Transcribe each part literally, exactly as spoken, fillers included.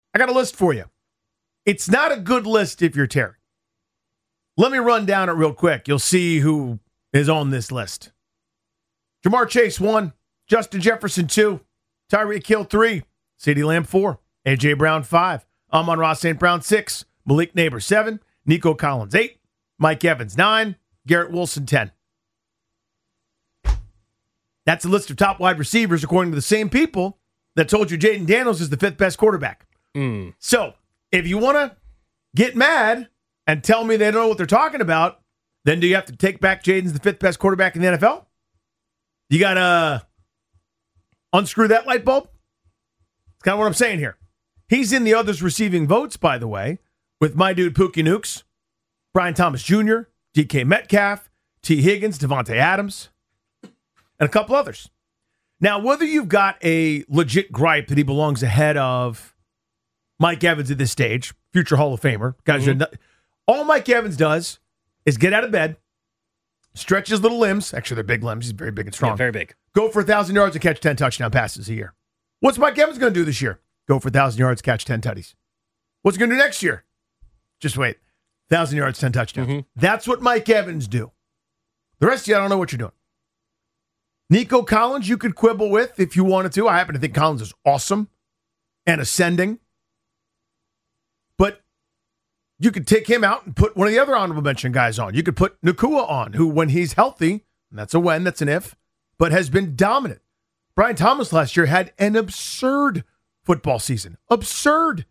I got a list for you. It's not a good list if you're Terry. Let me run down it real quick. You'll see who is on this list. Jamar Chase, one. Justin Jefferson, two. Tyreek Hill, three. CeeDee Lamb, four. A J. Brown, five. Amon-Ra Saint Brown, six. Malik Neighbors, seven. Nico Collins, eight. Mike Evans, nine. Garrett Wilson, ten. That's a list of top wide receivers according to the same people that told you Jaden Daniels is the fifth best quarterback. Mm. So, if you want to get mad and tell me they don't know what they're talking about, then do you have to take back Jaden's the fifth best quarterback in the N F L? You got to unscrew that light bulb? That's kind of what I'm saying here. He's in the others receiving votes, by the way, with my dude Pookie Nukes, Brian Thomas Junior, D K Metcalf, T. Higgins, Devontae Adams, and a couple others. Now, whether you've got a legit gripe that he belongs ahead of Mike Evans at this stage, future Hall of Famer, guys, mm-hmm. not, all Mike Evans does is get out of bed, stretch his little limbs. Actually, they're big limbs. He's very big and strong. Yeah, very big. Go for one thousand yards and catch ten touchdown passes a year. What's Mike Evans going to do this year? Go for one thousand yards, catch ten tutties. What's he going to do next year? Just wait. one thousand yards, ten touchdowns. Mm-hmm. That's what Mike Evans do. The rest of you, I don't know what you're doing. Nico Collins, you could quibble with if you wanted to. I happen to think Collins is awesome and ascending. But you could take him out and put one of the other honorable mention guys on. You could put Nacua on, who, when he's healthy, and that's a when, that's an if, but has been dominant. Brian Thomas last year had an absurd football season. Absurd.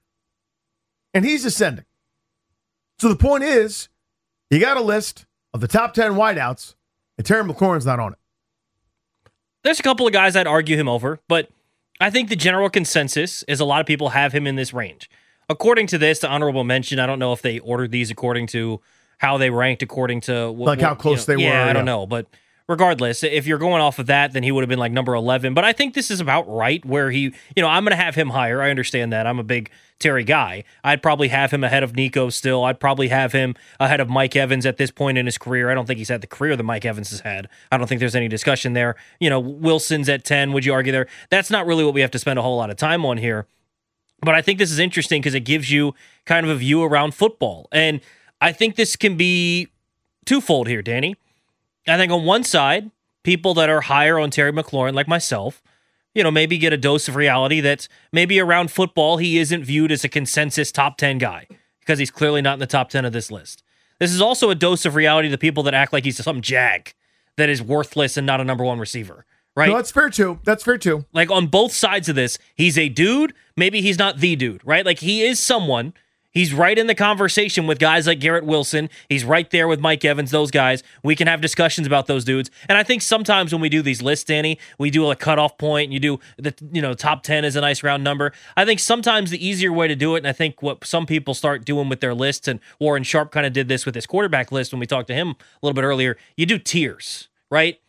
And he's ascending. So the point is, you got a list of the top ten wideouts, and Terry McLaurin's not on it. There's a couple of guys I'd argue him over, but I think the general consensus is a lot of people have him in this range. According to this, the honorable mention, I don't know if they ordered these according to how they ranked, according to... What, like how close you know, they yeah, were. I yeah, don't know, but regardless, if you're going off of that, then he would have been like number eleven, but I think this is about right where he... You know, I'm going to have him higher. I understand that. I'm a big Terry guy. I'd probably have him ahead of Nico still. I'd probably have him ahead of Mike Evans at this point in his career. I don't think he's had the career that Mike Evans has had. I don't think there's any discussion there. You know, Wilson's at ten. Would you argue there? That's not really what we have to spend a whole lot of time on here. But I think this is interesting because it gives you kind of a view around football. And I think this can be twofold here, Danny. I think on one side, people that are higher on Terry McLaurin, like myself, you know, maybe get a dose of reality that maybe around football, he isn't viewed as a consensus top ten guy because he's clearly not in the top ten of this list. This is also a dose of reality to people that act like he's some jag that is worthless and not a number one receiver. Right? No, that's fair too. That's fair too. Like on both sides of this, he's a dude. Maybe he's not the dude, right? Like he is someone. He's right in the conversation with guys like Garrett Wilson. He's right there with Mike Evans, those guys. We can have discussions about those dudes. And I think sometimes when we do these lists, Danny, we do a cutoff point and you do the, you know, top ten is a nice round number. I think sometimes the easier way to do it, and I think what some people start doing with their lists, and Warren Sharp kind of did this with his quarterback list when we talked to him a little bit earlier, you do tiers, right?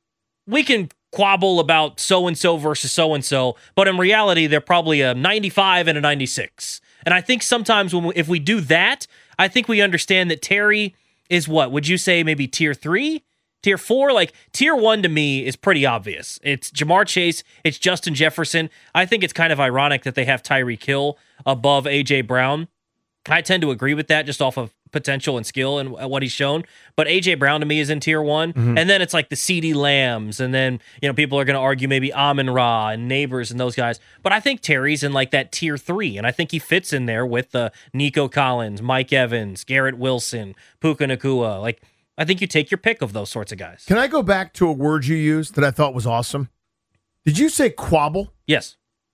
We can quabble about so-and-so versus so-and-so, but in reality, they're probably a ninety-five and a ninety-six. And I think sometimes when we, if we do that, I think we understand that Terry is what? Would you say maybe tier three? Tier four? Like, tier one to me is pretty obvious. It's Jamar Chase. It's Justin Jefferson. I think it's kind of ironic that they have Tyreek Hill above A J. Brown. I tend to agree with that just off of potential and skill and what he's shown. But A J. Brown to me is in tier one. Mm-hmm. And then it's like the CeeDee Lambs. And then, you know, people are going to argue maybe Amon-Ra and Neighbors and those guys. But I think Terry's in like that tier three. And I think he fits in there with the uh, Nico Collins, Mike Evans, Garrett Wilson, Puka Nacua. Like, I think you take your pick of those sorts of guys. Can I go back to a word you used that I thought was awesome? Did you say quabble? Yes.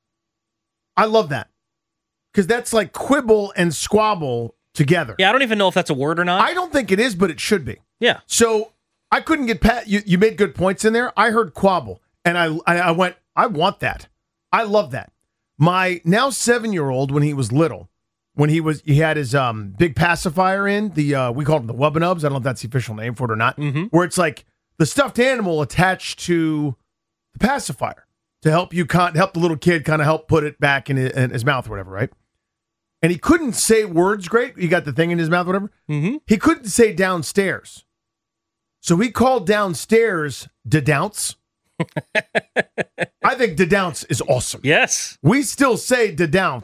I love that. Because that's like quibble and squabble together. Yeah, I don't even know if that's a word or not. I don't think it is, but it should be. Yeah. So I couldn't get past, you, you made good points in there. I heard quabble, and I, I I went, I want that. I love that. My now seven-year-old, when he was little, when he was he had his um big pacifier in, the uh, we called them the Wubbanubs. I don't know if that's the official name for it or not, mm-hmm. where it's like the stuffed animal attached to the pacifier to help you, con- help the little kid kind of help put it back in his, in his mouth or whatever, right? And he couldn't say words great. He got the thing in his mouth, whatever. Mm-hmm. He couldn't say downstairs. So he called downstairs Dedounce. I think Dedounce is awesome. Yes. We still say Dedounce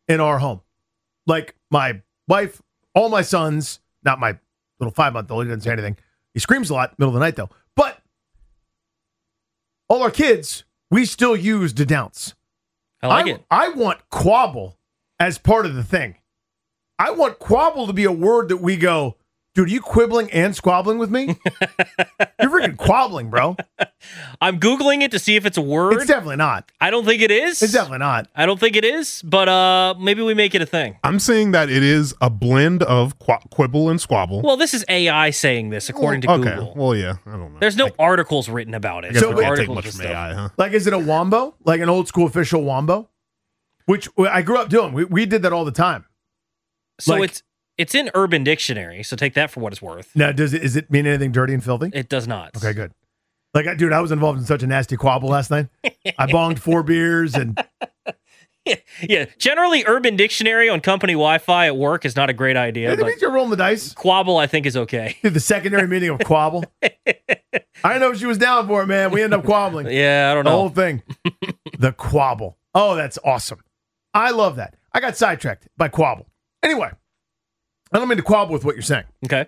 in our home. Like my wife, all my sons, not my little five-month-old, he doesn't say anything. He screams a lot, middle of the night, though. But all our kids, we still use denounce. I like I, it. I want quabble as part of the thing. I want quabble to be a word that we go, dude, are you quibbling and squabbling with me? You're freaking quabbling, bro. I'm Googling it to see if it's a word. It's definitely not. I don't think it is. It's definitely not. I don't think it is, but uh, maybe we make it a thing. I'm saying that it is a blend of qu- quibble and squabble. Well, this is A I saying this, according to okay. Google. Well, yeah, I don't know. There's no I, articles written about it. I guess So we we- can't take articles much and from stuff. A I, huh? Like, is it a wombo? Like an old school official wombo? Which I grew up doing. We, we did that all the time. So Like- it's it's in Urban Dictionary, so take that for what it's worth. Now, does it, is it mean anything dirty and filthy? It does not. Okay, good. Like, I- dude, I was involved in such a nasty quabble last night. I bonged four beers and Yeah, generally Urban Dictionary on company Wi-Fi at work is not a great idea, it but means you're rolling the dice. Quabble I think is okay. Did the secondary meeting of quabble. I know she was down for it, man. We ended up quabbling. Yeah, I don't The know. whole thing. The quabble. Oh, that's awesome. I love that. I got sidetracked by quabble. Anyway, I don't mean to quabble with what you're saying. Okay.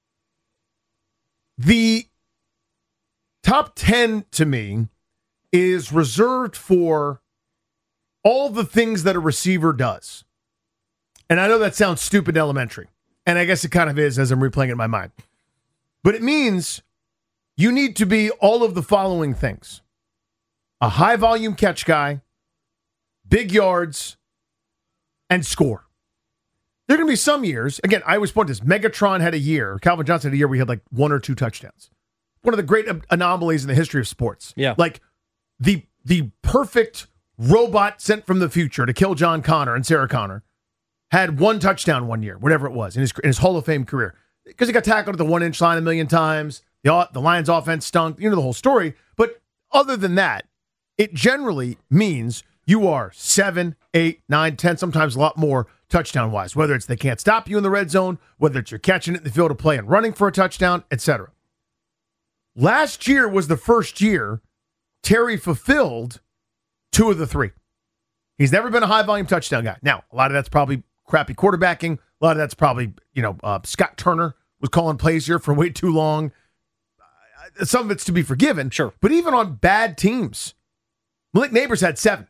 The top ten to me is reserved for all the things that a receiver does. And I know that sounds stupid and elementary. And I guess it kind of is as I'm replaying it in my mind. But it means you need to be all of the following things: a high volume catch guy, big yards, and score. There are going to be some years, again, I always point this, Megatron had a year, Calvin Johnson had a year where he had like one or two touchdowns. One of the great anomalies in the history of sports. Yeah. Like the the perfect robot sent from the future to kill John Connor and Sarah Connor had one touchdown one year, whatever it was, in his, in his Hall of Fame career. Because he got tackled at the one-inch line a million times. The, the Lions offense stunk. You know the whole story. But other than that, it generally means you are seven, eight, nine, ten, sometimes a lot more touchdown-wise, whether it's they can't stop you in the red zone, whether it's you're catching it in the field of play and running for a touchdown, et cetera. Last year was the first year Terry fulfilled two of the three. He's never been a high-volume touchdown guy. Now, a lot of that's probably crappy quarterbacking. A lot of that's probably, you know, uh, Scott Turner was calling plays here for way too long. Uh, some of it's to be forgiven. Sure. But even on bad teams, Malik Neighbors had seven.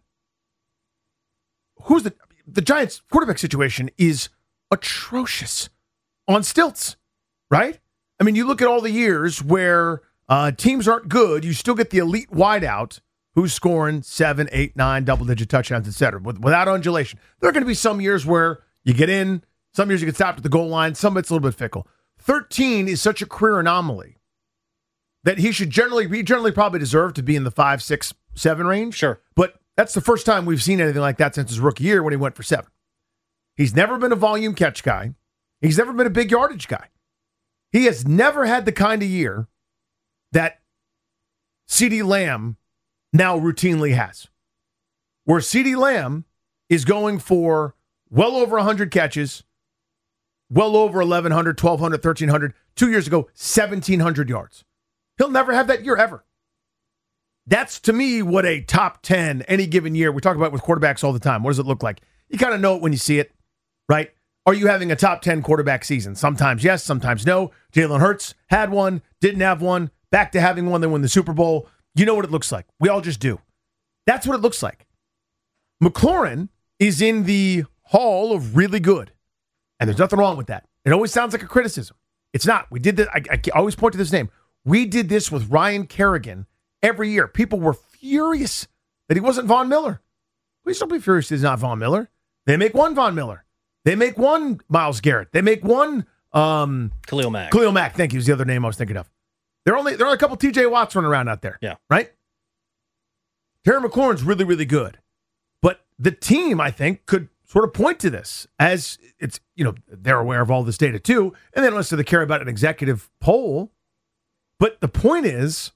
Who's the the Giants quarterback situation is atrocious on stilts, right? I mean, you look at all the years where uh, teams aren't good, you still get the elite wideout who's scoring seven, eight, nine, double-digit touchdowns, et cetera, with, without undulation. There are going to be some years where you get in, some years you get stopped at the goal line, some of it's a little bit fickle. thirteen is such a career anomaly that he should generally, he generally probably deserve to be in the five, six, seven range. Sure. But that's the first time we've seen anything like that since his rookie year when he went for seven. He's never been a volume catch guy. He's never been a big yardage guy. He has never had the kind of year that CeeDee Lamb now routinely has, where CeeDee Lamb is going for well over one hundred catches, well over eleven hundred, twelve hundred, thirteen hundred. Two years ago, seventeen hundred yards. He'll never have that year ever. That's, to me, what a top ten any given year, we talk about it with quarterbacks all the time. What does it look like? You kind of know it when you see it, right? Are you having a top ten quarterback season? Sometimes yes, sometimes no. Jalen Hurts had one, didn't have one, back to having one, then win the Super Bowl. You know what it looks like. We all just do. That's what it looks like. McLaurin is in the hall of really good, and there's nothing wrong with that. It always sounds like a criticism. It's not. We did this. I, I always point to this name. We did this with Ryan Kerrigan every year. People were furious that he wasn't Von Miller. Please don't be furious that he's not Von Miller. They make one Von Miller. They make one Myles Garrett. They make one um, Khalil Mack. Khalil Mack, thank you, is the other name I was thinking of. There are only there are a couple T J Watts running around out there. Yeah. Right? Terry McLaurin's really, really good. But the team, I think, could sort of point to this as it's, you know, they're aware of all this data too. And then unless they care about an executive poll. But the point is,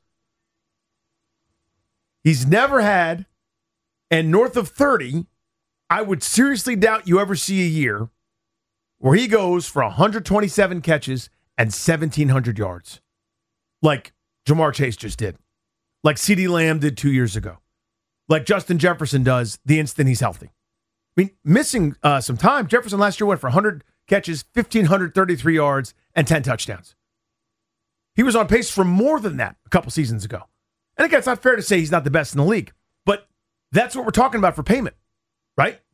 he's never had, and north of thirty, I would seriously doubt you ever see a year where he goes for one hundred twenty-seven catches and seventeen hundred yards. Like Jamar Chase just did. Like CeeDee Lamb did two years ago. Like Justin Jefferson does the instant he's healthy. I I mean, missing uh, some time. Jefferson last year went for one hundred catches, one thousand five hundred thirty-three yards, and ten touchdowns. He was on pace for more than that a couple seasons ago. And again, it's not fair to say he's not the best in the league, but that's what we're talking about for payment, right?